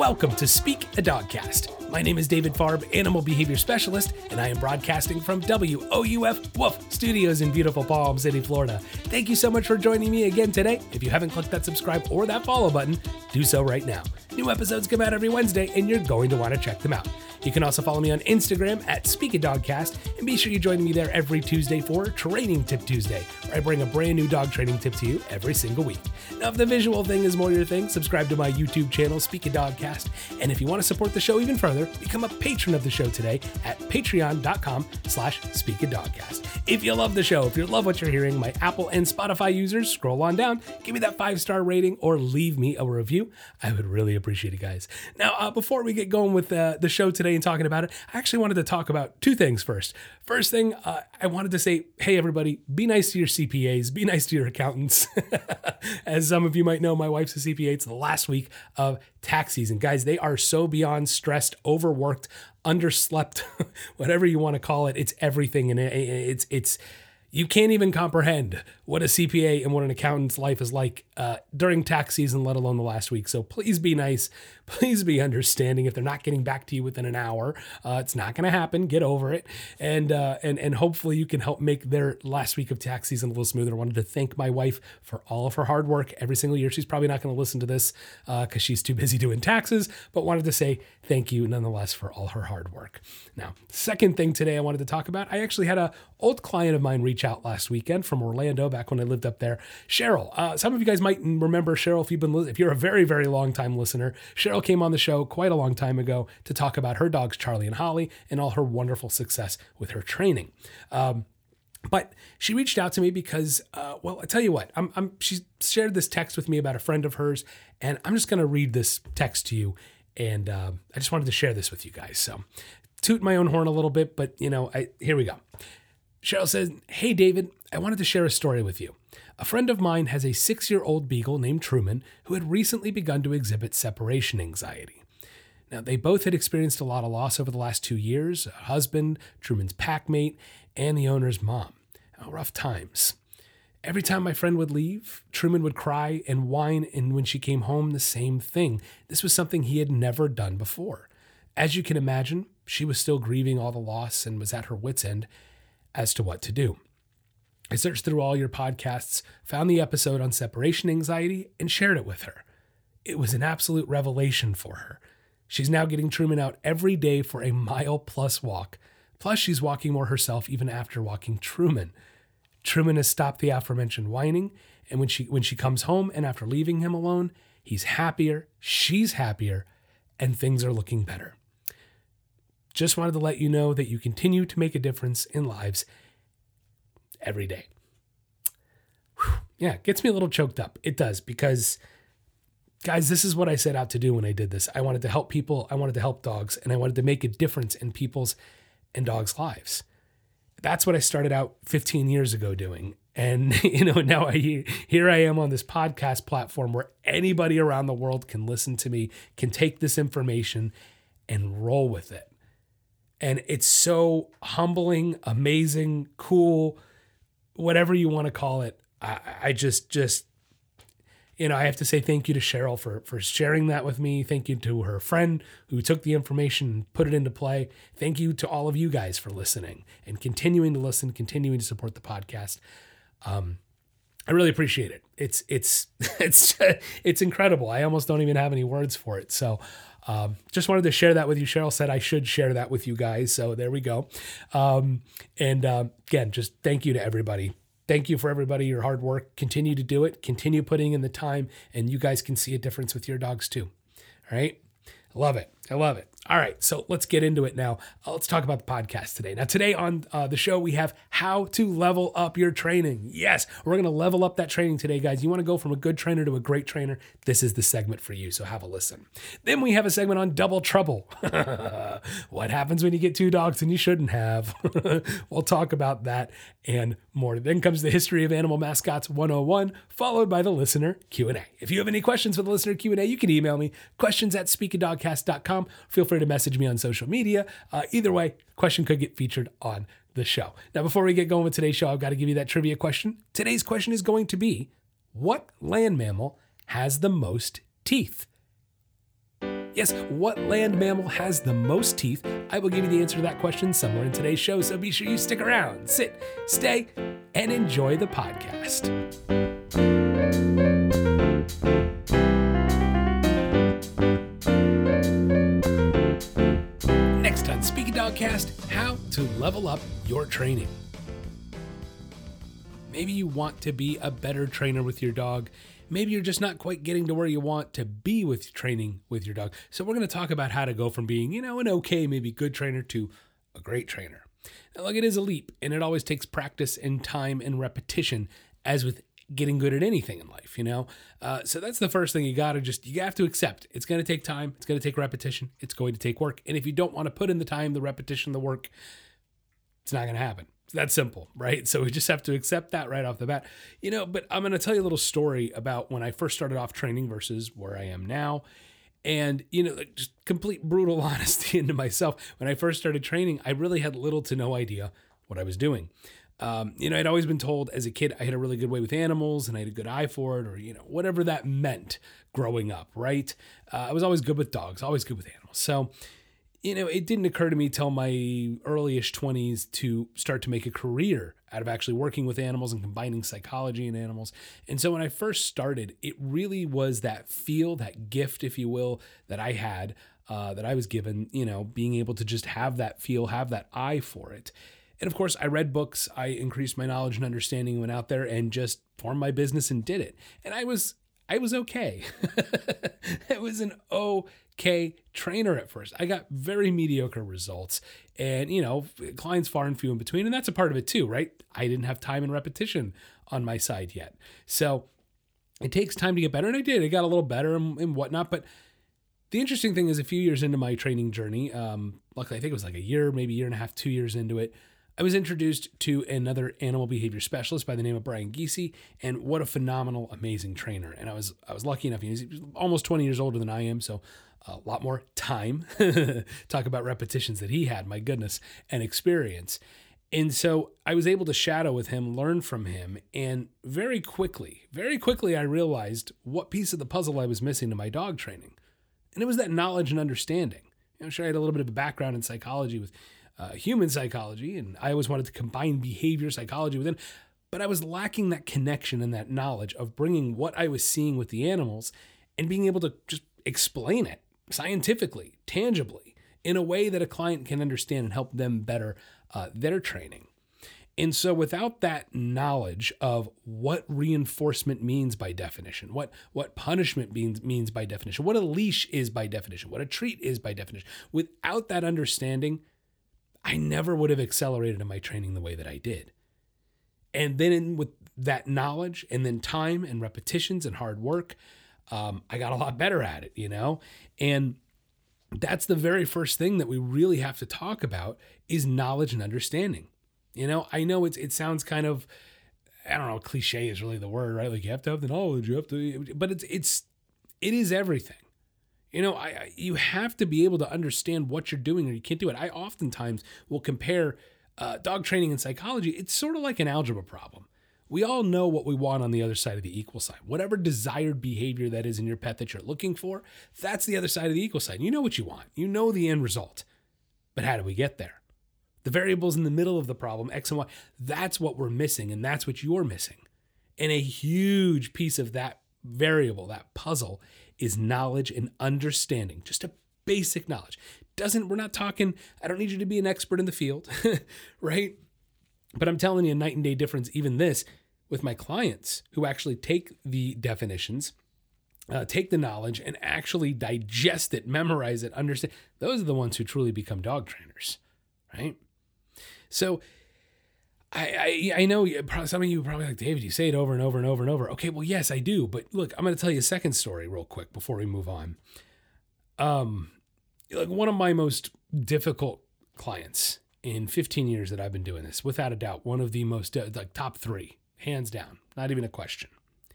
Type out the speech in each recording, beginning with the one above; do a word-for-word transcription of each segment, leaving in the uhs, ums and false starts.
Welcome to Speak a Dogcast. My name is David Farb, Animal Behavior Specialist, and I am broadcasting from W O U F Woof Studios in beautiful Palm City, Florida. Thank you so much for joining me again today. If you haven't clicked that subscribe or that follow button, do so right now. New episodes come out every Wednesday, and you're going to want to check them out. You can also follow me on Instagram at Speak a Dogcast, and be sure you join me there every Tuesday for Training Tip Tuesday, where I bring a brand new dog training tip to you every single week. Now, if the visual thing is more your thing, subscribe to my YouTube channel, Speak a Dogcast, and if you want to support the show even further, become a patron of the show today at patreon.com slash Speak a Dogcast. If you love the show, if you love what you're hearing, my Apple and Spotify users, scroll on down, give me that five-star rating, or leave me a review. I would really appreciate it, guys. Now, uh, before we get going with uh, the show today and talking about it, I actually wanted to talk about two things first. First thing, uh, I wanted to say, hey, everybody, be nice to your C P As, be nice to your accountants. As some of you might know, my wife's a C P A. It's the last week of tax season. Guys, they are so beyond stressed, overworked, underslept, whatever you want to call it. It's everything. And it's, it's, you can't even comprehend what a C P A and what an accountant's life is like uh, during tax season, let alone the last week. So please be nice. Please be understanding if they're not getting back to you within an hour. Uh, it's not going to happen. Get over it. And, uh, and, and hopefully you can help make their last week of tax season a little smoother. I wanted to thank my wife for all of her hard work every single year. She's probably not going to listen to this because uh, she's too busy doing taxes, but wanted to say thank you nonetheless for all her hard work. Now, second thing today I wanted to talk about, I actually had a old client of mine reach out last weekend from Orlando back when I lived up there. Cheryl, uh, some of you guys might remember Cheryl if you've been, if you're a very, very long time listener. Cheryl came on the show quite a long time ago to talk about her dogs, Charlie and Holly, and all her wonderful success with her training. Um, But she reached out to me because, uh, well, I tell you what, I'm, I'm, she shared this text with me about a friend of hers, and I'm just going to read this text to you. And uh, I just wanted to share this with you guys. So toot my own horn a little bit, but you know, I, here we go. Cheryl says, "Hey, David, I wanted to share a story with you. A friend of mine has a six-year-old beagle named Truman who had recently begun to exhibit separation anxiety. Now, they both had experienced a lot of loss over the last two years, a husband, Truman's pack mate, and the owner's mom. Oh, rough times. Every time my friend would leave, Truman would cry and whine, and when she came home, the same thing. This was something he had never done before. As you can imagine, she was still grieving all the loss and was at her wit's end as to what to do. I searched through all your podcasts, found the episode on separation anxiety, and shared it with her. It was an absolute revelation for her. She's now getting Truman out every day for a mile-plus walk. Plus, she's walking more herself even after walking Truman. Truman has stopped the aforementioned whining, and when she when she comes home and after leaving him alone, he's happier, she's happier, and things are looking better. Just wanted to let you know that you continue to make a difference in lives every day." Whew. Yeah, it gets me a little choked up. It does, because guys, this is what I set out to do when I did this. I wanted to help people, I wanted to help dogs, and I wanted to make a difference in people's and dogs' lives. That's what I started out fifteen years ago doing. And, you know, now I, here I am on this podcast platform where anybody around the world can listen to me, can take this information and roll with it. And it's so humbling, amazing, cool, whatever you want to call it. I, I just, just, you know, I have to say thank you to Cheryl for, for sharing that with me. Thank you to her friend who took the information and put it into play. Thank you to all of you guys for listening and continuing to listen, continuing to support the podcast. Um, I really appreciate it. It's, it's, it's, it's incredible. I almost don't even have any words for it. So, um, just wanted to share that with you. Cheryl said I should share that with you guys. So there we go. Um, and, um, again, just thank you to everybody. Thank you for everybody, your hard work. Continue to do it. Continue putting in the time, and you guys can see a difference with your dogs too. All right. I love it. I love it. All right, so let's get into it now. Uh, let's talk about the podcast today. Now, today on uh, the show, we have how to level up your training. Yes, we're going to level up that training today, guys. You want to go from a good trainer to a great trainer? This is the segment for you, so have a listen. Then we have a segment on double trouble. What happens when you get two dogs and you shouldn't have? We'll talk about that and more. Then comes the history of animal mascots one oh one, followed by the listener Q and A. If you have any questions for the listener Q and A, you can email me, questions at speak a dogcast dot com. Feel free to message me on social media. Uh, either way, question could get featured on the show. Now, before we get going with today's show, I've got to give you that trivia question. Today's question is going to be, what land mammal has the most teeth? Yes, what land mammal has the most teeth? I will give you the answer to that question somewhere in today's show, so be sure you stick around, sit, stay, and enjoy the podcast. Next on Speaking Dogcast, how to level up your training. Maybe you want to be a better trainer with your dog. Maybe you're just not quite getting to where you want to be with training with your dog. So we're going to talk about how to go from being, you know, an okay, maybe good trainer to a great trainer. Now, look, it is a leap, and it always takes practice and time and repetition, as with getting good at anything in life, you know? Uh, so that's the first thing you got to just, you have to accept. It's going to take time. It's going to take repetition. It's going to take work. And if you don't want to put in the time, the repetition, the work, it's not going to happen. It's that simple, right? So we just have to accept that right off the bat, you know, but I'm going to tell you a little story about when I first started off training versus where I am now. And, you know, just complete brutal honesty into myself. When I first started training, I really had little to no idea what I was doing. Um, you know, I'd always been told as a kid, I had a really good way with animals and I had a good eye for it, or, you know, whatever that meant growing up, right? Uh, I was always good with dogs, always good with animals. So, you know, it didn't occur to me till my early-ish twenties to start to make a career out of actually working with animals and combining psychology and animals. And so when I first started, it really was that feel, that gift, if you will, that I had, uh, that I was given, you know, being able to just have that feel, have that eye for it. And of course, I read books, I increased my knowledge and understanding, went out there and just formed my business and did it. And I was I was okay. It was an okay trainer at first. I got very mediocre results and, you know, clients far and few in between. And that's a part of it too, right? I didn't have time and repetition on my side yet. So it takes time to get better. And I did. I got a little better and, and whatnot. But the interesting thing is a few years into my training journey, um, luckily I think it was like a year, maybe a year and a half, two years into it, I was introduced to another animal behavior specialist by the name of Brian Giese, and what a phenomenal, amazing trainer. And I was I was lucky enough, he was almost twenty years older than I am, so a lot more time. Talk about repetitions that he had, my goodness, and experience. And so I was able to shadow with him, learn from him, and very quickly, very quickly I realized what piece of the puzzle I was missing to my dog training. And it was that knowledge and understanding. You know, sure, I had a little bit of a background in psychology with Uh, human psychology, and I always wanted to combine behavior psychology within, but I was lacking that connection and that knowledge of bringing what I was seeing with the animals and being able to just explain it scientifically, tangibly, in a way that a client can understand and help them better uh, their training. And so without that knowledge of what reinforcement means by definition, what, what punishment means, means by definition, what a leash is by definition, what a treat is by definition, without that understanding, I never would have accelerated in my training the way that I did. And then in, with that knowledge and then time and repetitions and hard work, um, I got a lot better at it, you know? And that's the very first thing that we really have to talk about is knowledge and understanding. You know, I know it's, it sounds kind of, I don't know, cliche is really the word, right? Like you have to have the knowledge, you have to, but it's, it's, it is everything. You know, I, I you have to be able to understand what you're doing or you can't do it. I oftentimes will compare uh, dog training and psychology. It's sort of like an algebra problem. We all know what we want on the other side of the equal sign. Whatever desired behavior that is in your pet that you're looking for, that's the other side of the equal sign. You know what you want. You know the end result. But how do we get there? The variables in the middle of the problem, X and Y, that's what we're missing, and that's what you're missing. And a huge piece of that variable, that puzzle, is knowledge and understanding, just a basic knowledge. Doesn't, we're not talking, I don't need you to be an expert in the field, right? But I'm telling you a night and day difference, even this, with my clients who actually take the definitions, uh, take the knowledge and actually digest it, memorize it, understand. Those are the ones who truly become dog trainers, right? So I, I I know some of you are probably like, David, you say it over and over and over and over. Okay, well, yes, I do. But look, I'm going to tell you a second story real quick before we move on. Um, like one of my most difficult clients in fifteen years that I've been doing this, without a doubt, one of the most, uh, like top three, hands down, not even a question.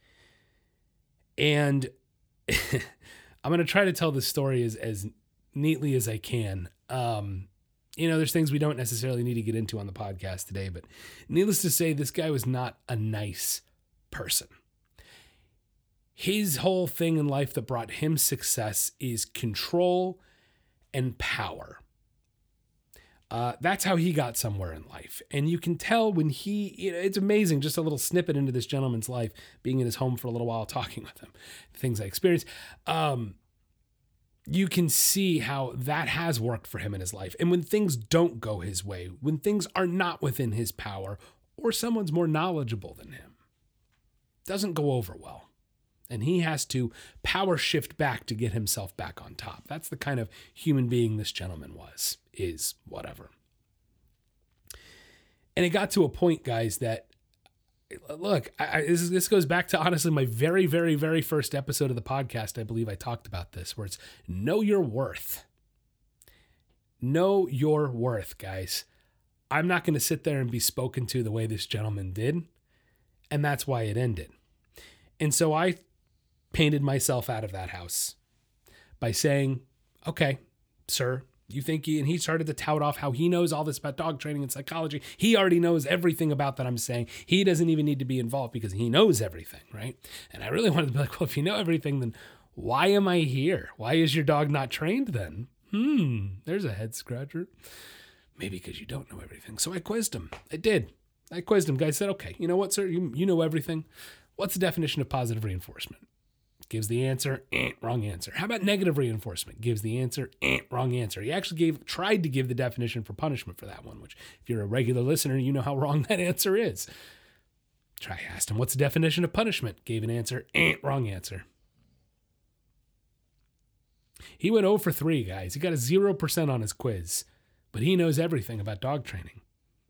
And I'm going to try to tell this story as, as neatly as I can. Um, You know, there's things we don't necessarily need to get into on the podcast today, but needless to say, this guy was not a nice person. his whole thing in life that brought him success is control and power. Uh, that's how he got somewhere in life. And you can tell when he, you know, it's amazing, just a little snippet into this gentleman's life, being in his home for a little while, talking with him, things I experienced. Um, you can see how that has worked for him in his life. And when things don't go his way, when things are not within his power, or someone's more knowledgeable than him, it doesn't go over well. And he has to power shift back to get himself back on top. That's the kind of human being this gentleman was, is, whatever. And it got to a point, guys, that, look, I, I, this, this goes back to, honestly, my very, very, very first episode of the podcast. I believe I talked about this, where it's know your worth. Know your worth, guys. I'm not going to sit there and be spoken to the way this gentleman did. And that's why it ended. And so I painted myself out of that house by saying, okay, sir, you think he, and he started to tout off how he knows all this about dog training and psychology. He already knows everything about that I'm saying. He doesn't even need to be involved because he knows everything, right? And I really wanted to be like, well, if you know everything, then why am I here? Why is your dog not trained then? Hmm, there's a head scratcher. Maybe because you don't know everything. So I quizzed him. I did. I quizzed him. Guy said, okay, you know what, sir? You, you know everything. What's the definition of positive reinforcement? Gives the answer, eh, wrong answer. How about negative reinforcement? Gives the answer, eh, wrong answer. He actually gave tried to give the definition for punishment for that one, which if you're a regular listener, you know how wrong that answer is. Try asked him, what's the definition of punishment? Gave an answer, eh, wrong answer. He went zero for three, guys. He got a zero percent on his quiz, but he knows everything about dog training.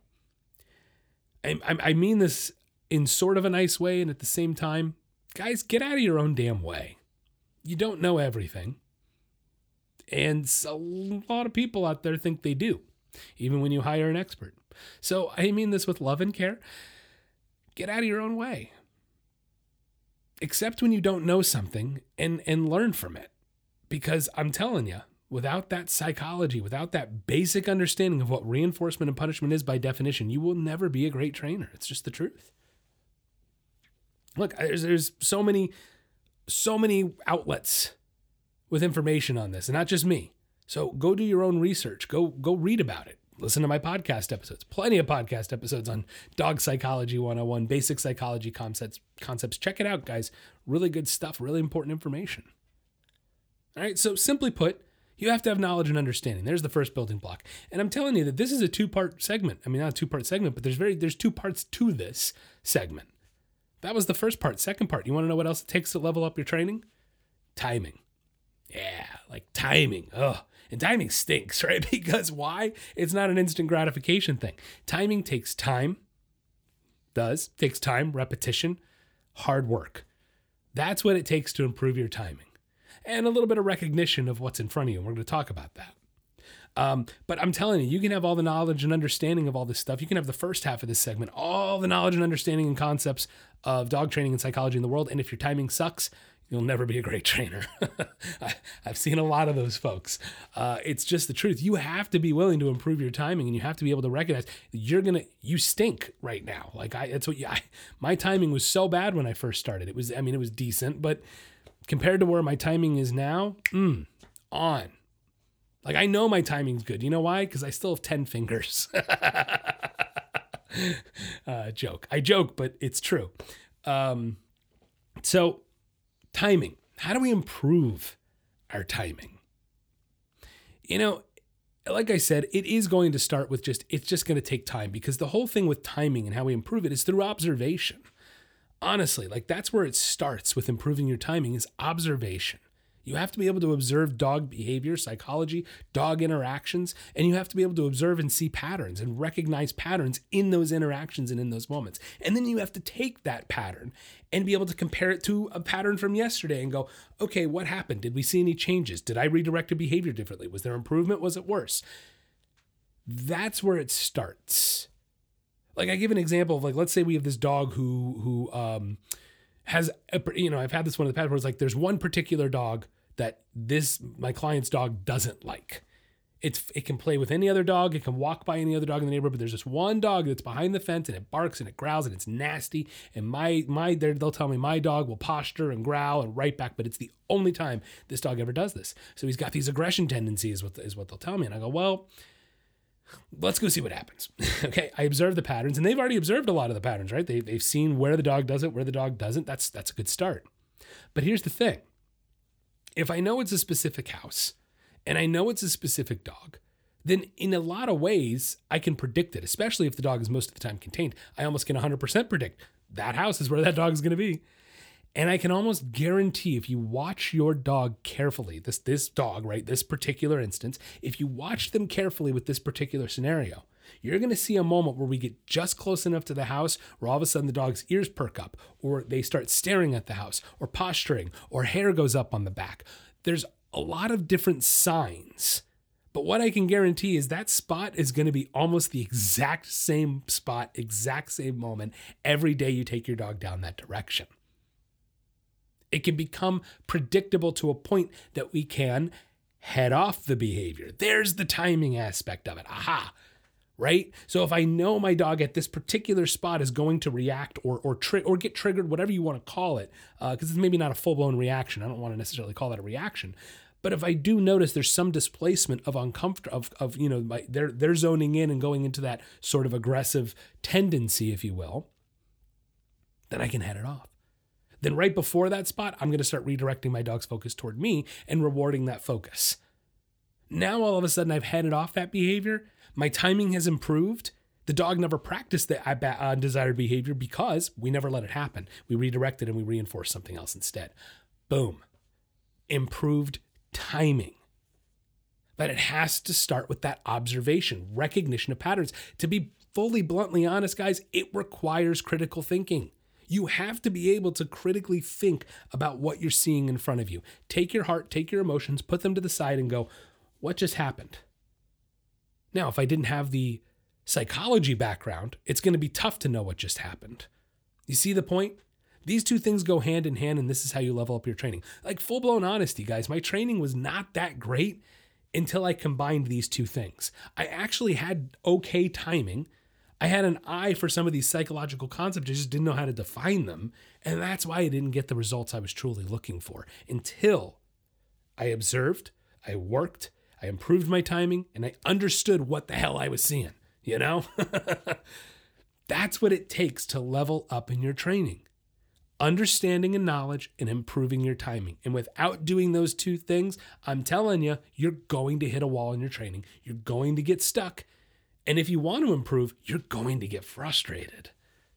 I, I, I mean this in sort of a nice way, and at the same time, guys, get out of your own damn way. You don't know everything. And a lot of people out there think they do, even when you hire an expert. So I mean this with love and care. Get out of your own way. Accept when you don't know something and, and learn from it. Because I'm telling you, without that psychology, without that basic understanding of what reinforcement and punishment is by definition, you will never be a great trainer. It's just the truth. Look, there's, there's so many, so many outlets with information on this, and not just me. So go do your own research. Go, go read about it. Listen to my podcast episodes. Plenty of podcast episodes on Dog Psychology one oh one, basic psychology concepts. Concepts. Check it out, guys. Really good stuff. Really important information. All right. So simply put, you have to have knowledge and understanding. There's the first building block. And I'm telling you that this is a two-part segment. I mean, not a two-part segment, but there's very there's two parts to this segment. That was the first part. Second part, you want to know what else it takes to level up your training? Timing. Yeah, like timing. Ugh. And timing stinks, right? Because why? It's not an instant gratification thing. Timing takes time. Does. Takes time, repetition, hard work. That's what it takes to improve your timing. And a little bit of recognition of what's in front of you. And we're going to talk about that. Um, but I'm telling you, you can have all the knowledge and understanding of all this stuff. You can have the first half of this segment, all the knowledge and understanding and concepts of dog training and psychology in the world. And if your timing sucks, you'll never be a great trainer. I, I've seen a lot of those folks. Uh, it's just the truth. You have to be willing to improve your timing, and you have to be able to recognize you're going to, you stink right now. Like I, that's what you, I, my timing was so bad when I first started. It was, I mean, it was decent, but compared to where my timing is now, mm, on. Like, I know my timing's good. You know why? Because I still have ten fingers. uh, joke. I joke, but it's true. Um, so, timing. How do we improve our timing? You know, like I said, it is going to start with just, it's just going to take time, because the whole thing with timing and how we improve it is through observation. Honestly, like that's where it starts with improving your timing, is observation. You have to be able to observe dog behavior, psychology, dog interactions, and you have to be able to observe and see patterns and recognize patterns in those interactions and in those moments. And then you have to take that pattern and be able to compare it to a pattern from yesterday and go, okay, what happened? Did we see any changes? Did I redirect a behavior differently? Was there improvement? Was it worse? That's where it starts. Like I give an example of, like, let's say we have this dog who, who, um, has, a, you know, I've had this one in the past where it's like, there's one particular dog that this, my client's dog doesn't like. It's it can play with any other dog. It can walk by any other dog in the neighborhood. But there's this one dog that's behind the fence and it barks and it growls and it's nasty. And my my they'll tell me my dog will posture and growl and right back. But it's the only time this dog ever does this. So he's got these aggression tendencies. What is what they'll tell me. And I go, well, let's go see what happens. Okay, I observe the patterns, and they've already observed a lot of the patterns, right? They they've seen where the dog does it, where the dog doesn't. That's that's a good start. But here's the thing: if I know it's a specific house, and I know it's a specific dog, then in a lot of ways, I can predict it, especially if the dog is most of the time contained. I almost can one hundred percent predict that house is where that dog is going to be. And I can almost guarantee if you watch your dog carefully, this, this dog, right, this particular instance, if you watch them carefully with this particular scenario, you're going to see a moment where we get just close enough to the house where all of a sudden the dog's ears perk up, or they start staring at the house, or posturing, or hair goes up on the back. There's a lot of different signs, but what I can guarantee is that spot is going to be almost the exact same spot, exact same moment every day you take your dog down that direction. It can become predictable to a point that we can head off the behavior. There's the timing aspect of it. Aha, right? So if I know my dog at this particular spot is going to react or or tri- or get triggered, whatever you want to call it, because uh, it's maybe not a full-blown reaction. I don't want to necessarily call that a reaction. But if I do notice there's some displacement of uncomfort of of you know my, they're they're zoning in and going into that sort of aggressive tendency, if you will, then I can head it off. Then right before that spot, I'm going to start redirecting my dog's focus toward me and rewarding that focus. Now, all of a sudden, I've headed off that behavior. My timing has improved. The dog never practiced the undesired behavior because we never let it happen. We redirected and we reinforced something else instead. Boom. Improved timing. But it has to start with that observation, recognition of patterns. To be fully bluntly honest, guys, it requires critical thinking. You have to be able to critically think about what you're seeing in front of you. Take your heart, take your emotions, put them to the side and go, what just happened? Now, if I didn't have the psychology background, it's going to be tough to know what just happened. You see the point? These two things go hand in hand, and this is how you level up your training. Like full-blown honesty, guys, my training was not that great until I combined these two things. I actually had okay timing. I had an eye for some of these psychological concepts. I just didn't know how to define them. And that's why I didn't get the results I was truly looking for until I observed, I worked, I improved my timing, and I understood what the hell I was seeing, you know? That's what it takes to level up in your training. Understanding and knowledge and improving your timing. And without doing those two things, I'm telling you, you're going to hit a wall in your training. You're going to get stuck. And if you want to improve, you're going to get frustrated.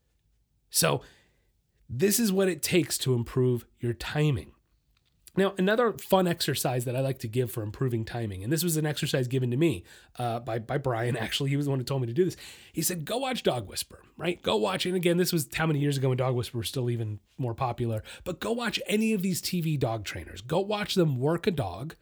So this is what it takes to improve your timing. Now, another fun exercise that I like to give for improving timing, and this was an exercise given to me uh, by, by Brian, actually. He was the one who told me to do this. He said, go watch Dog Whisperer, right? Go watch, and again, this was how many years ago when Dog Whisperer was still even more popular, but go watch any of these T V dog trainers. Go watch them work a dog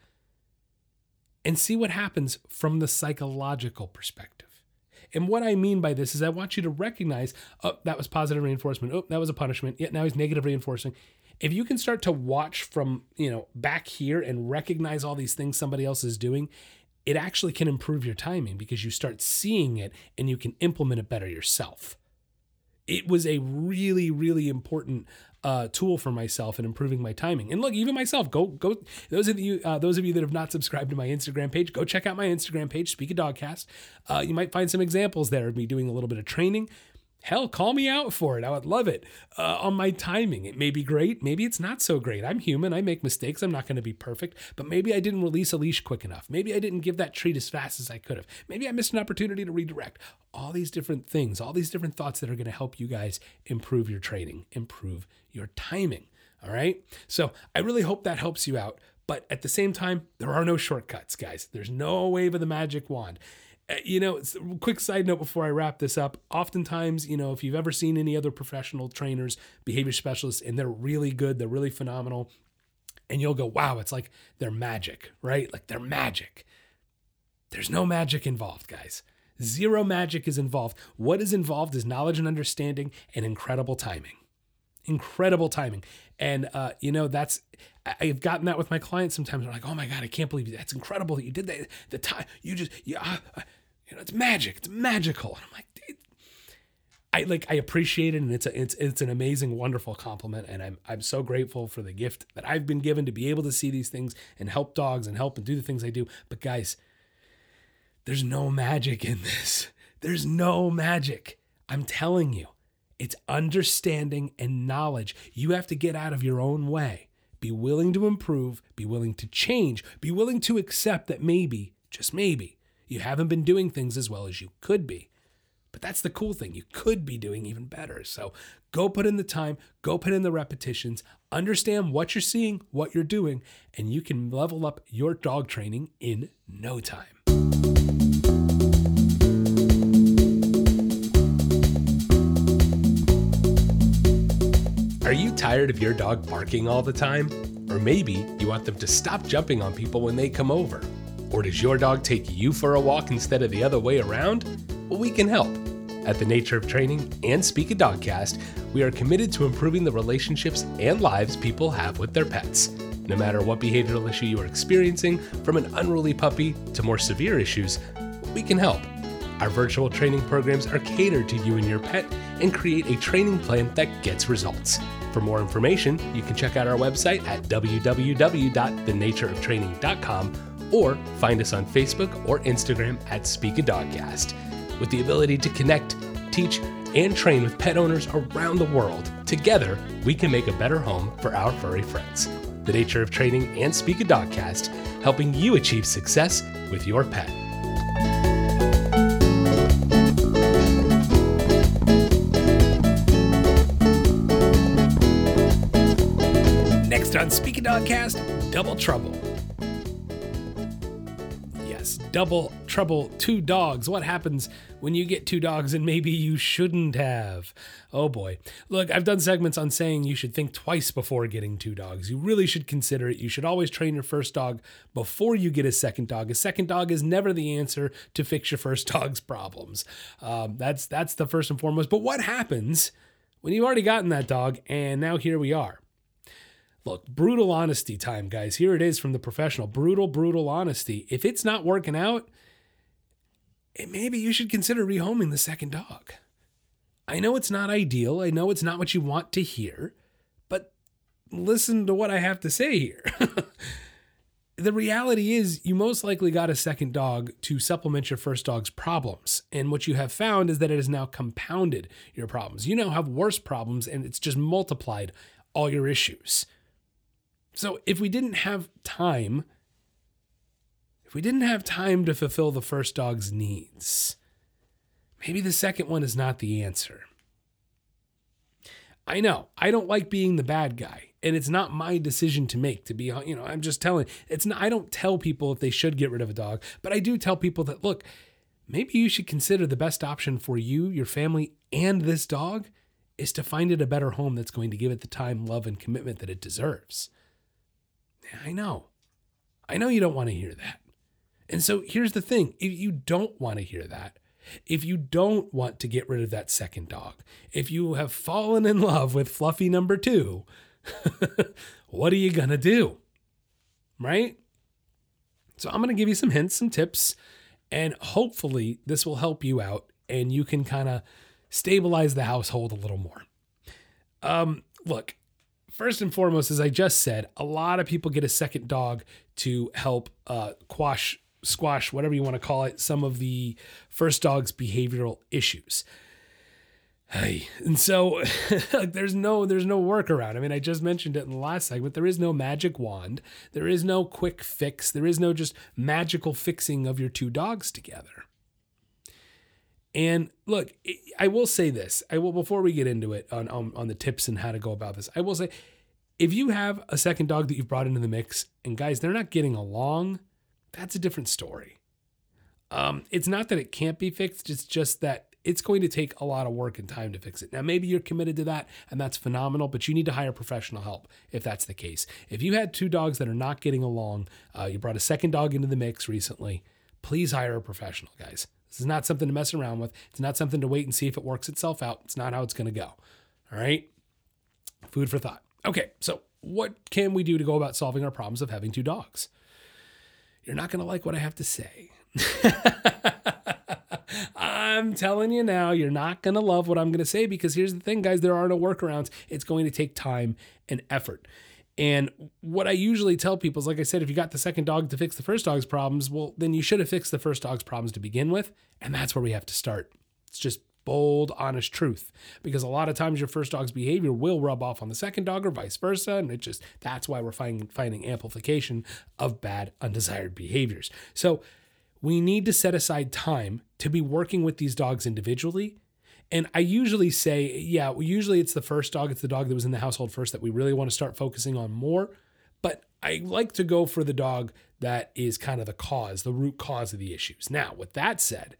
and see what happens from the psychological perspective. And what I mean by this is I want you to recognize, oh, that was positive reinforcement. Oh, that was a punishment. Yet now he's negative reinforcing. If you can start to watch from, you know, back here and recognize all these things somebody else is doing, it actually can improve your timing because you start seeing it and you can implement it better yourself. It was a really, really important uh, tool for myself in improving my timing. And look, even myself, go, go. Those of you, uh, those of you that have not subscribed to my Instagram page, go check out my Instagram page, Speak a Dogcast. Uh, you might find some examples there of me doing a little bit of training. Hell, call me out for it. I would love it. Uh, on my timing, it may be great. Maybe it's not so great. I'm human. I make mistakes. I'm not going to be perfect. But maybe I didn't release a leash quick enough. Maybe I didn't give that treat as fast as I could have. Maybe I missed an opportunity to redirect. All these different things, all these different thoughts that are going to help you guys improve your training, improve your timing. All right. So I really hope that helps you out. But at the same time, there are no shortcuts, guys. There's no wave of the magic wand. You know, quick side note before I wrap this up. Oftentimes, you know, if you've ever seen any other professional trainers, behavior specialists, and they're really good, they're really phenomenal, and you'll go, wow, it's like they're magic, right? Like they're magic. There's no magic involved, guys. Zero magic is involved. What is involved is knowledge and understanding and incredible timing. Incredible timing. And, uh, you know, that's, I've gotten that with my clients sometimes. They're like, oh my God, I can't believe you. That's incredible that you did that. The time you just, yeah, uh, you know, it's magic. It's magical. And I'm like, dude, I like, I appreciate it. And it's a, it's, it's an amazing, wonderful compliment. And I'm, I'm so grateful for the gift that I've been given to be able to see these things and help dogs and help and do the things I do. But guys, there's no magic in this. There's no magic. I'm telling you. It's understanding and knowledge. You have to get out of your own way. Be willing to improve, be willing to change, be willing to accept that maybe, just maybe, you haven't been doing things as well as you could be. But that's the cool thing. You could be doing even better. So go put in the time, go put in the repetitions, understand what you're seeing, what you're doing, and you can level up your dog training in no time. Are you tired of your dog barking all the time? Or maybe you want them to stop jumping on people when they come over? Or does your dog take you for a walk instead of the other way around? Well, we can help. At the Nature of Training and Speak a Dogcast, we are committed to improving the relationships and lives people have with their pets. No matter what behavioral issue you are experiencing, from an unruly puppy to more severe issues, we can help. Our virtual training programs are catered to you and your pet and create a training plan that gets results. For more information, you can check out our website at w w w dot the nature of training dot com or find us on Facebook or Instagram at Speak a Dogcast. With the ability to connect, teach, and train with pet owners around the world, together we can make a better home for our furry friends. The Nature of Training and Speak a Dogcast, helping you achieve success with your pet. Next on Speak a Dogcast, Double Trouble. Yes, Double Trouble, two dogs. What happens when you get two dogs and maybe you shouldn't have? Oh boy. Look, I've done segments on saying you should think twice before getting two dogs. You really should consider it. You should always train your first dog before you get a second dog. A second dog is never the answer to fix your first dog's problems. Um, that's, that's the first and foremost. But what happens when you've already gotten that dog and now here we are? Look, brutal honesty time, guys. Here it is from the professional. Brutal, brutal honesty. If it's not working out, maybe you should consider rehoming the second dog. I know it's not ideal. I know it's not what you want to hear, but listen to what I have to say here. The reality is you most likely got a second dog to supplement your first dog's problems. And what you have found is that it has now compounded your problems. You now have worse problems and it's just multiplied all your issues. So if we didn't have time, if we didn't have time to fulfill the first dog's needs, maybe the second one is not the answer. I know, I don't like being the bad guy, and it's not my decision to make, to be, you know, I'm just telling, it's not, I don't tell people if they should get rid of a dog, but I do tell people that, look, maybe you should consider the best option for you, your family, and this dog is to find it a better home that's going to give it the time, love, and commitment that it deserves. I know. I know you don't want to hear that. And so here's the thing. If you don't want to hear that, if you don't want to get rid of that second dog, if you have fallen in love with Fluffy number two, what are you going to do? Right? So I'm going to give you some hints, some tips, and hopefully this will help you out and you can kind of stabilize the household a little more. Um, look, first and foremost, as I just said, a lot of people get a second dog to help uh, quash, squash, whatever you want to call it, some of the first dog's behavioral issues. Hey, and so there's no there's no workaround. I mean, I just mentioned it in the last segment. There is no magic wand. There is no quick fix. There is no just magical fixing of your two dogs together. And look, I will say this. I will, before we get into it on, on, on the tips and how to go about this, I will say, if you have a second dog that you've brought into the mix, and guys, they're not getting along, that's a different story. Um, it's not that it can't be fixed. It's just that it's going to take a lot of work and time to fix it. Now, maybe you're committed to that, and that's phenomenal, but you need to hire professional help if that's the case. If you had two dogs that are not getting along, uh, you brought a second dog into the mix recently, please hire a professional, guys. This is not something to mess around with. It's not something to wait and see if it works itself out. It's not how it's going to go. All right. Food for thought. Okay, so what can we do to go about solving our problems of having two dogs? You're not going to like what I have to say. I'm telling you now, you're not going to love what I'm going to say, because here's the thing, guys, there are no workarounds. It's going to take time and effort. And what I usually tell people is, like I said, if you got the second dog to fix the first dog's problems, well, then you should have fixed the first dog's problems to begin with. And that's where we have to start. It's just bold, honest truth, because a lot of times your first dog's behavior will rub off on the second dog or vice versa. And it just, that's why we're finding, finding amplification of bad, undesired behaviors. So we need to set aside time to be working with these dogs individually. And I usually say, yeah, well, usually it's the first dog, it's the dog that was in the household first that we really want to start focusing on more. But I like to go for the dog that is kind of the cause, the root cause of the issues. Now, with that said,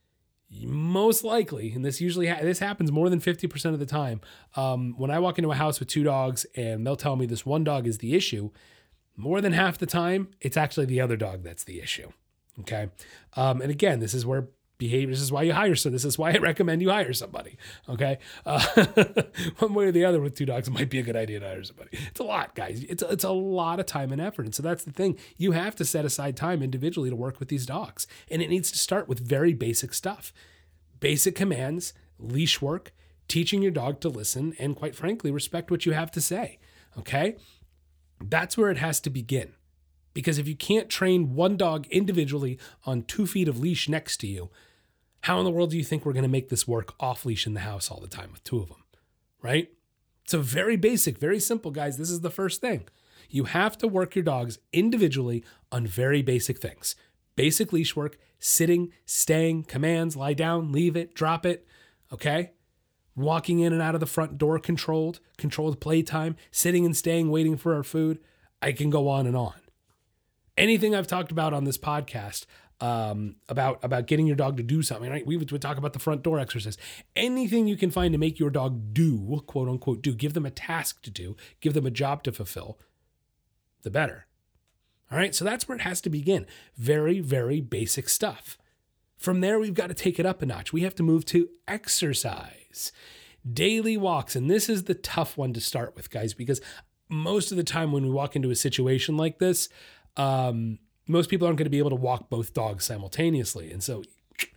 most likely, and this usually ha- this happens more than fifty percent of the time, um, when I walk into a house with two dogs and they'll tell me this one dog is the issue, more than half the time, it's actually the other dog that's the issue. Okay. Um, and again, this is where behavior, this is why you hire, so this is why I recommend you hire somebody. Okay. Uh, one way or the other with two dogs, it might be a good idea to hire somebody. It's a lot, guys. It's, it's a lot of time and effort. And so that's the thing. You have to set aside time individually to work with these dogs. And it needs to start with very basic stuff, basic commands, leash work, teaching your dog to listen, and quite frankly, respect what you have to say. Okay. That's where it has to begin. Because if you can't train one dog individually on two feet of leash next to you, how in the world do you think we're going to make this work off leash in the house all the time with two of them, right? So very basic, very simple, guys. This is the first thing. You have to work your dogs individually on very basic things. Basic leash work, sitting, staying, commands, lie down, leave it, drop it, okay? Walking in and out of the front door controlled, controlled playtime, sitting and staying, waiting for our food. I can go on and on. Anything I've talked about on this podcast um, about, about getting your dog to do something, right? We would, would talk about the front door exercise. Anything you can find to make your dog do, quote unquote, do, give them a task to do, give them a job to fulfill, the better. All right. So that's where it has to begin. Very, very basic stuff. From there, we've got to take it up a notch. We have to move to exercise, daily walks. And this is the tough one to start with, guys, because most of the time when we walk into a situation like this, Um, most people aren't going to be able to walk both dogs simultaneously. And so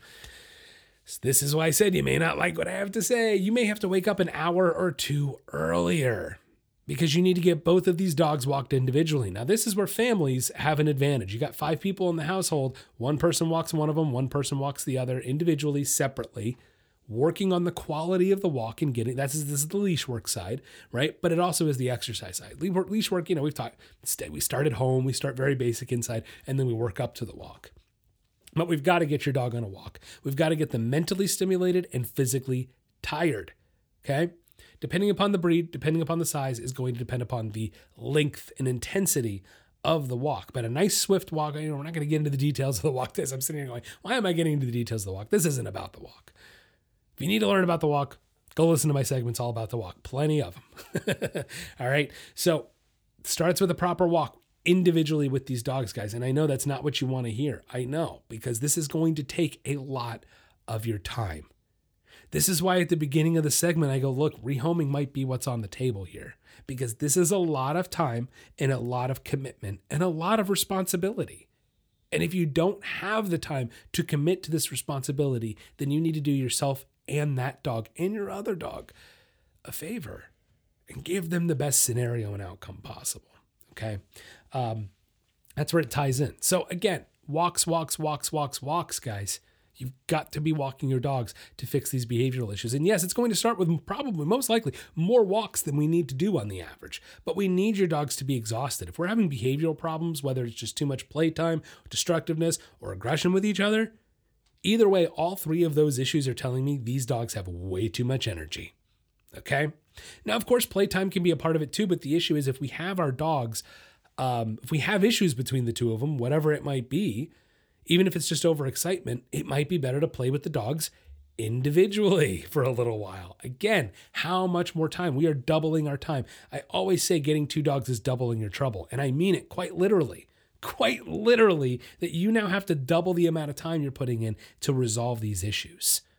this is why I said you may not like what I have to say. You may have to wake up an hour or two earlier because you need to get both of these dogs walked individually. Now, this is where families have an advantage. You got five people in the household. One person walks one of them. One person walks the other individually, separately, working on the quality of the walk and getting, that's this is the leash work side, right? But it also is the exercise side. Leash work, you know, we've talked, we start at home, we start very basic inside, and then we work up to the walk. But we've got to get your dog on a walk. We've got to get them mentally stimulated and physically tired, okay? Depending upon the breed, depending upon the size, is going to depend upon the length and intensity of the walk. But a nice swift walk, you know, we're not going to get into the details of the walk. This, I'm sitting here going, why am I getting into the details of the walk? This isn't about the walk. If you need to learn about the walk, go listen to my segments all about the walk. Plenty of them. All right. So it starts with a proper walk individually with these dogs, guys. And I know that's not what you want to hear. I know, because this is going to take a lot of your time. This is why at the beginning of the segment, I go, look, rehoming might be what's on the table here, because this is a lot of time and a lot of commitment and a lot of responsibility. And if you don't have the time to commit to this responsibility, then you need to do yourself and that dog and your other dog a favor and give them the best scenario and outcome possible. Okay. Um, that's where it ties in. So again, walks, walks, walks, walks, walks, guys. You've got to be walking your dogs to fix these behavioral issues. And yes, it's going to start with probably most likely more walks than we need to do on the average, but we need your dogs to be exhausted. If we're having behavioral problems, whether it's just too much playtime, destructiveness, or aggression with each other, either way, all three of those issues are telling me these dogs have way too much energy. Okay. Now, of course, playtime can be a part of it too, but the issue is if we have our dogs, um, if we have issues between the two of them, whatever it might be, even if it's just overexcitement, it might be better to play with the dogs individually for a little while. Again, how much more time? We are doubling our time. I always say getting two dogs is doubling your trouble. And I mean it quite literally, quite literally, that you now have to double the amount of time you're putting in to resolve these issues.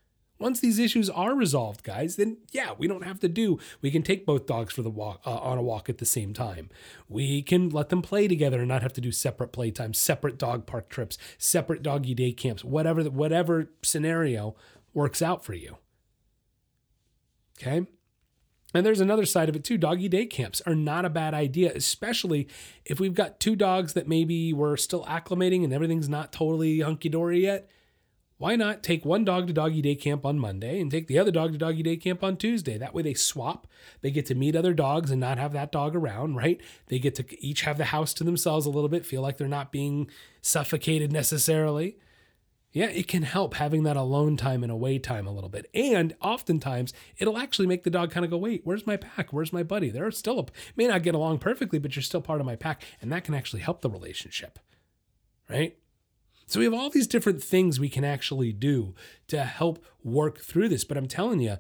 Once these issues are resolved, guys, then yeah, we don't have to do, we can take both dogs for the walk uh, on a walk at the same time. We can let them play together and not have to do separate playtime, separate dog park trips, separate doggy day camps, whatever, whatever scenario works out for you. Okay. And there's another side of it too. Doggy day camps are not a bad idea, especially if we've got two dogs that maybe we're still acclimating and everything's not totally hunky-dory yet. Why not take one dog to doggy day camp on Monday and take the other dog to doggy day camp on Tuesday? That way they swap. They get to meet other dogs and not have that dog around, right? They get to each have the house to themselves a little bit, feel like they're not being suffocated necessarily. Yeah, it can help having that alone time and away time a little bit. And oftentimes it'll actually make the dog kind of go, wait, where's my pack? Where's my buddy? They're still, a, may not get along perfectly, but you're still part of my pack. And that can actually help the relationship, right? So we have all these different things we can actually do to help work through this. But I'm telling you,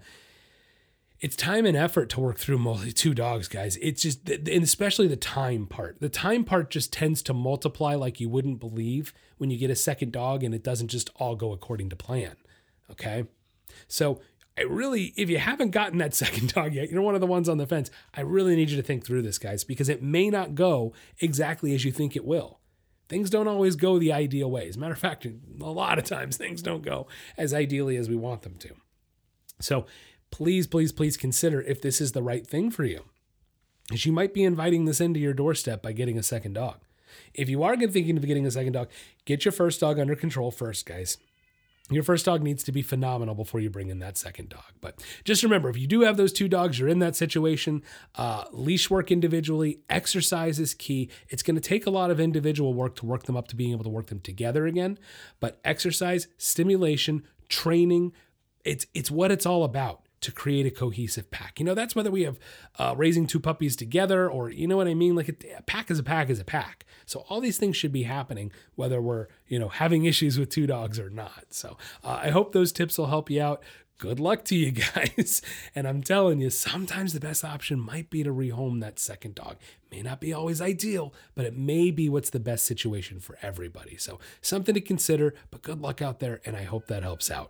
it's time and effort to work through multi two dogs, guys. It's just, and especially the time part. The time part just tends to multiply like you wouldn't believe when you get a second dog and it doesn't just all go according to plan. Okay. So I really, if you haven't gotten that second dog yet, you're one of the ones on the fence. I really need you to think through this, guys, because it may not go exactly as you think it will. Things don't always go the ideal way. As a matter of fact, a lot of times things don't go as ideally as we want them to. So please, please, please consider if this is the right thing for you, because you might be inviting this into your doorstep by getting a second dog. If you are thinking of getting a second dog, get your first dog under control first, guys. Your first dog needs to be phenomenal before you bring in that second dog. But just remember, if you do have those two dogs, you're in that situation, uh, leash work individually, exercise is key. It's going to take a lot of individual work to work them up to being able to work them together again. But exercise, stimulation, training, it's it's what it's all about to create a cohesive pack. You know, that's whether we have uh, raising two puppies together or, you know what I mean? Like a, a pack is a pack is a pack. So all these things should be happening whether we're, you know, having issues with two dogs or not. So uh, I hope those tips will help you out. Good luck to you guys. And I'm telling you, sometimes the best option might be to rehome that second dog. May not be always ideal, but it may be what's the best situation for everybody. So something to consider, but good luck out there. And I hope that helps out.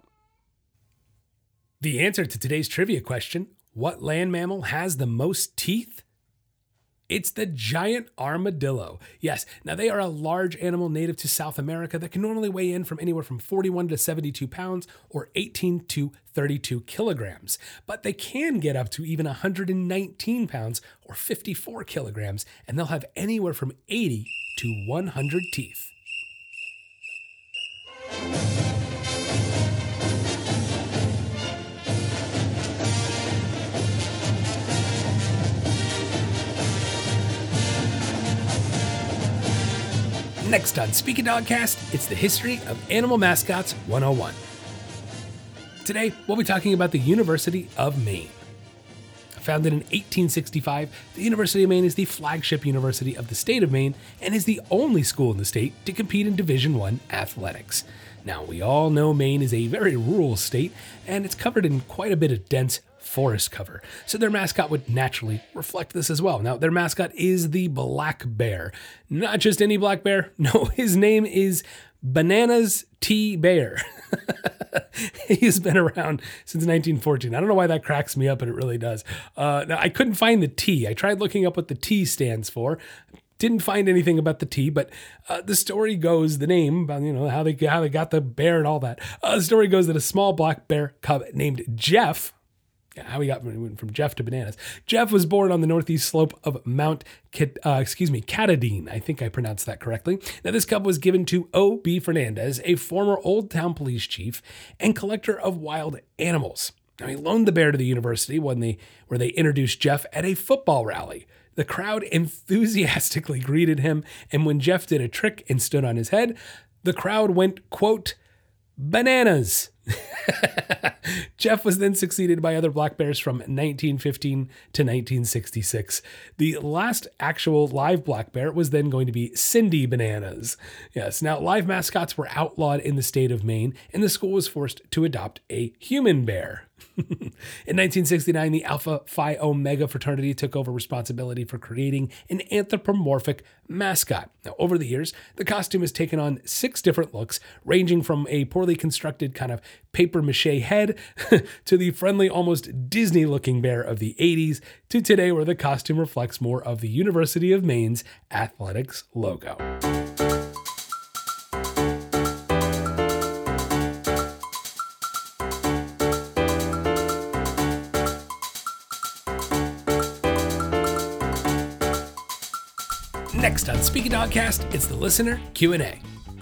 The answer to today's trivia question, what land mammal has the most teeth? It's the giant armadillo. Yes, now they are a large animal native to South America that can normally weigh in from anywhere from forty-one to seventy-two pounds or eighteen to thirty-two kilograms. But they can get up to even one hundred nineteen pounds or fifty-four kilograms, and they'll have anywhere from eighty to one hundred teeth. Next on Speak a Dogcast, it's the history of Animal Mascots one oh one. Today, we'll be talking about the University of Maine. Founded in eighteen sixty-five, the University of Maine is the flagship university of the state of Maine and is the only school in the state to compete in Division I athletics. Now, we all know Maine is a very rural state, and it's covered in quite a bit of dense forest cover, so their mascot would naturally reflect this as well. Now, their mascot is the black bear. Not just any black bear. No, his name is Bananas T. Bear. He's been around since nineteen fourteen. I don't know why that cracks me up, but it really does. Uh, now, I couldn't find the T. I tried looking up what the T stands for. Didn't find anything about the T, but uh, the story goes, the name, you know, how they, how they got the bear and all that. Uh, the story goes that a small black bear cub named Jeff, how we got from, from Jeff to Bananas. Jeff was born on the northeast slope of Mount, uh, excuse me, Catadine. I think I pronounced that correctly. Now, this cub was given to O B Fernandez, a former Old Town police chief and collector of wild animals. Now, he loaned the bear to the university when they, where they introduced Jeff at a football rally. The crowd enthusiastically greeted him, and when Jeff did a trick and stood on his head, the crowd went, quote, bananas. Jeff was then succeeded by other black bears from nineteen fifteen to nineteen sixty-six. The last actual live black bear was then going to be Cindy Bananas. Yes, now live mascots were outlawed in the state of Maine, and the school was forced to adopt a human bear. In nineteen sixty-nine, the Alpha Phi Omega fraternity took over responsibility for creating an anthropomorphic mascot. Now, over the years, the costume has taken on six different looks, ranging from a poorly constructed kind of paper mache head to the friendly, almost Disney-looking bear of the eighties, to today where the costume reflects more of the University of Maine's athletics logo. Next on Speaking Dogcast, it's the listener Q and A.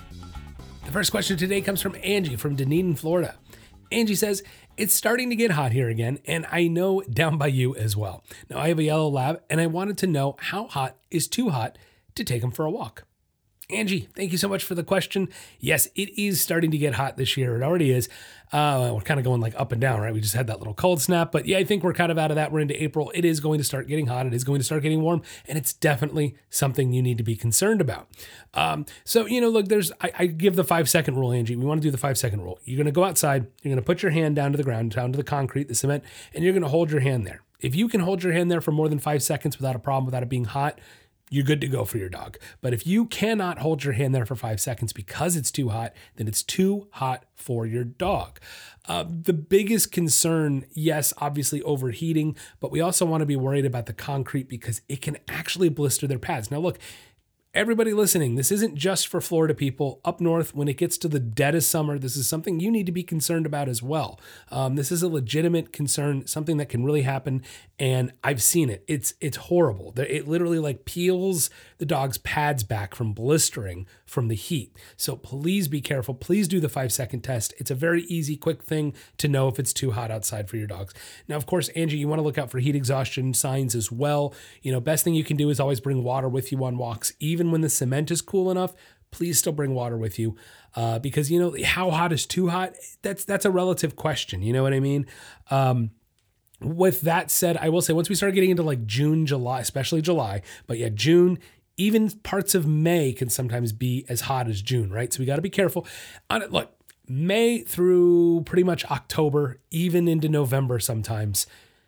The first question today comes from Angie from Dunedin, Florida. Angie says, it's starting to get hot here again, and I know down by you as well. Now, I have a yellow lab, and I wanted to know how hot is too hot to take him for a walk. Angie, thank you so much for the question. Yes, it is starting to get hot this year. It already is. Uh, we're kind of going like up and down, right? We just had that little cold snap, but yeah, I think we're kind of out of that. We're into April. It is going to start getting hot. It is going to start getting warm, and it's definitely something you need to be concerned about. Um, so, you know, look, there's, I, I give the five second rule, Angie. We want to do the five second rule. You're going to go outside. You're going to put your hand down to the ground, down to the concrete, the cement, and you're going to hold your hand there. If you can hold your hand there for more than five seconds without a problem, without it being hot, you're good to go for your dog. But if you cannot hold your hand there for five seconds because it's too hot, then it's too hot for your dog. Uh, the biggest concern, yes, obviously overheating, but we also want to be worried about the concrete because it can actually blister their pads. Now look, everybody listening, this isn't just for Florida people. Up north, when it gets to the dead of summer, this is something you need to be concerned about as well. Um, this is a legitimate concern, something that can really happen, and I've seen it. It's it's horrible. It literally like peels the dog's pads back from blistering from the heat. So please be careful. Please do the five second test. It's a very easy, quick thing to know if it's too hot outside for your dogs. Now, of course, Angie, you want to look out for heat exhaustion signs as well. You know, best thing you can do is always bring water with you on walks, even when the cement is cool enough. Please still bring water with you uh, because, you know, how hot is too hot? That's that's a relative question. You know what I mean? Um, with that said, I will say once we start getting into like June, July, especially July, but yeah, June, even parts of May can sometimes be as hot as June, right? So we got to be careful on it. Look, May through pretty much October, even into November sometimes,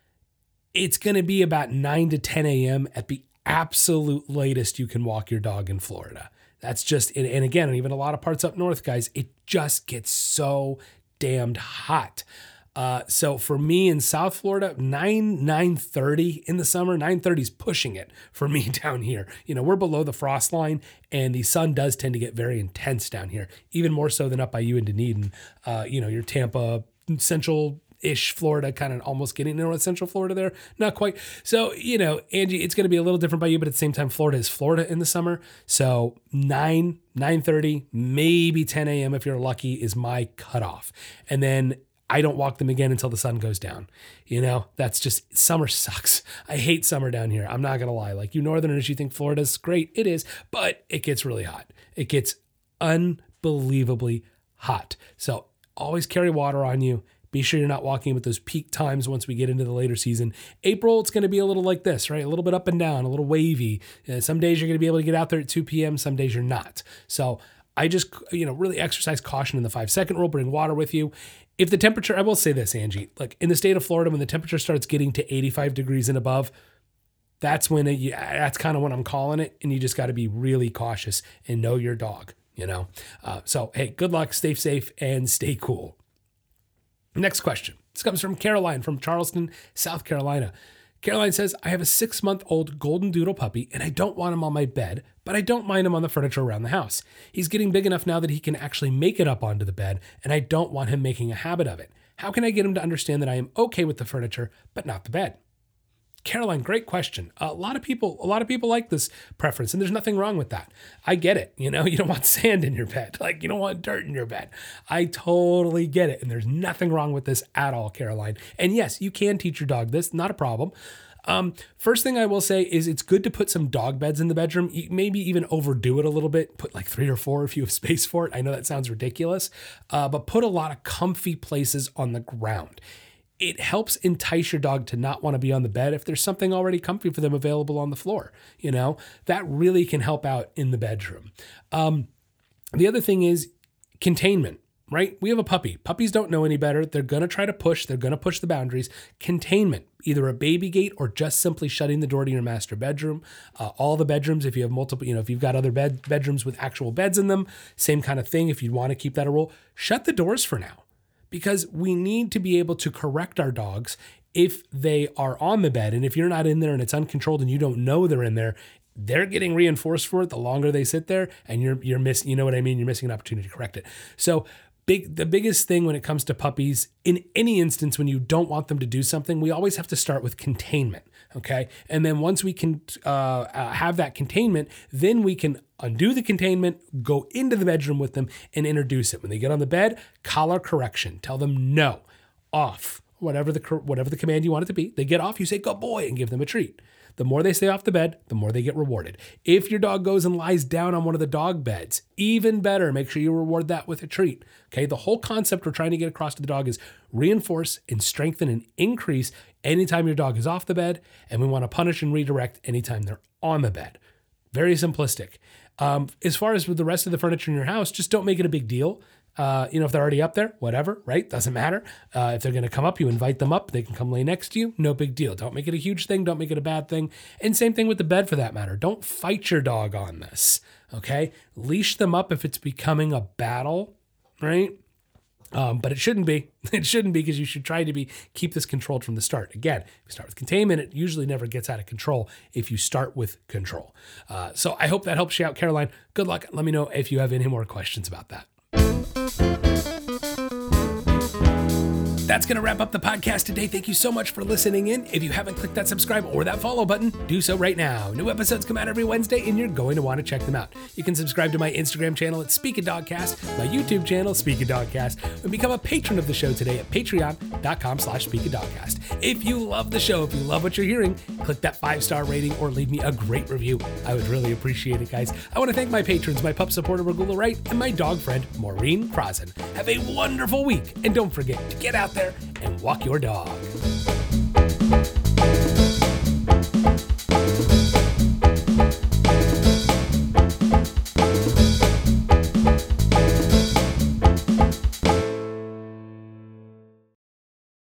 it's going to be about nine to ten a.m. at the absolute latest you can walk your dog in Florida. That's just, and, and again, and even a lot of parts up north, guys, it just gets so damned hot. Uh, so for me in South Florida, nine, nine thirty in the summer, nine thirty is pushing it for me down here. You know, we're below the frost line and the sun does tend to get very intense down here, even more so than up by you in Dunedin. Uh, you know, your Tampa, Central ish Florida, kind of almost getting into North Central Florida there. Not quite. So, you know, Angie, it's going to be a little different by you, but at the same time, Florida is Florida in the summer. So nine, nine thirty, maybe ten a.m. if you're lucky is my cutoff. And then I don't walk them again until the sun goes down. You know, that's just, summer sucks. I hate summer down here. I'm not going to lie. Like you Northerners, you think Florida's great. It is, but it gets really hot. It gets unbelievably hot. So always carry water on you. Be sure you're not walking with those peak times once we get into the later season. April, it's going to be a little like this, right? A little bit up and down, a little wavy. Uh, some days you're going to be able to get out there at two p.m. Some days you're not. So I just, you know, really exercise caution in the five second rule. Bring water with you. If the temperature, I will say this, Angie, like in the state of Florida, when the temperature starts getting to eighty-five degrees and above, that's when it, that's kind of when I'm calling it. And you just got to be really cautious and know your dog, you know? Uh, so, hey, good luck, stay safe and stay cool. Next question. This comes from Caroline from Charleston, South Carolina. Caroline says, I have a six-month-old golden doodle puppy, and I don't want him on my bed, but I don't mind him on the furniture around the house. He's getting big enough now that he can actually make it up onto the bed, and I don't want him making a habit of it. How can I get him to understand that I am okay with the furniture, but not the bed? Caroline, great question. A lot of people, a lot of people like this preference, and there's nothing wrong with that. I get it. You know, you don't want sand in your bed. Like you don't want dirt in your bed. I totally get it. And there's nothing wrong with this at all, Caroline. And yes, you can teach your dog this, not a problem. Um, first thing I will say is it's good to put some dog beds in the bedroom. You maybe even overdo it a little bit. Put like three or four if you have space for it. I know that sounds ridiculous, uh, but put a lot of comfy places on the ground. It helps entice your dog to not want to be on the bed if there's something already comfy for them available on the floor. You know, that really can help out in the bedroom. Um, the other thing is containment. right? We have a puppy. Puppies don't know any better. They're going to try to push. They're going to push the boundaries. Containment, either a baby gate or just simply shutting the door to your master bedroom. Uh, all the bedrooms, if you have multiple, you know, if you've got other bed bedrooms with actual beds in them, same kind of thing. If you want to keep that a rule, shut the doors for now, because we need to be able to correct our dogs if they are on the bed. And if you're not in there and it's uncontrolled and you don't know they're in there, they're getting reinforced for it the longer they sit there, and you're you're missing, you know what I mean? You're missing an opportunity to correct it. So big the biggest thing when it comes to puppies, in any instance when you don't want them to do something, we always have to start with containment, okay? And then once we can uh, uh, have that containment, then we can undo the containment, go into the bedroom with them, and introduce it. When they get on the bed, collar correction. Tell them no, off, whatever the whatever the command you want it to be. They get off, you say good boy, and give them a treat. The more they stay off the bed, the more they get rewarded. If your dog goes and lies down on one of the dog beds, even better, make sure you reward that with a treat. Okay, the whole concept we're trying to get across to the dog is reinforce and strengthen and increase anytime your dog is off the bed, and we want to punish and redirect anytime they're on the bed. Very simplistic. Um, as far as with the rest of the furniture in your house, just don't make it a big deal. Uh, you know, if they're already up there, whatever, right? Doesn't matter. Uh, if they're going to come up, you invite them up. They can come lay next to you. No big deal. Don't make it a huge thing. Don't make it a bad thing. And same thing with the bed for that matter. Don't fight your dog on this, okay? Leash them up if it's becoming a battle, right? Um, but it shouldn't be. It shouldn't be, because you should try to be keep this controlled from the start. Again, if you start with containment, it usually never gets out of control if you start with control. Uh, so I hope that helps you out, Caroline. Good luck. Let me know if you have any more questions about that. That's going to wrap up the podcast today. Thank you so much for listening in. If you haven't clicked that subscribe or that follow button, do so right now. New episodes come out every Wednesday, and you're going to want to check them out. You can subscribe to my Instagram channel at Speak a Dogcast, my YouTube channel, Speak a Dogcast, and become a patron of the show today at patreon.com slash Speak a Dogcast. If you love the show, if you love what you're hearing, click that five-star rating or leave me a great review. I would really appreciate it, guys. I want to thank my patrons, my pup supporter, Regula Wright, and my dog friend, Maureen Crossan. Have a wonderful week, and don't forget to get out there and walk your dog.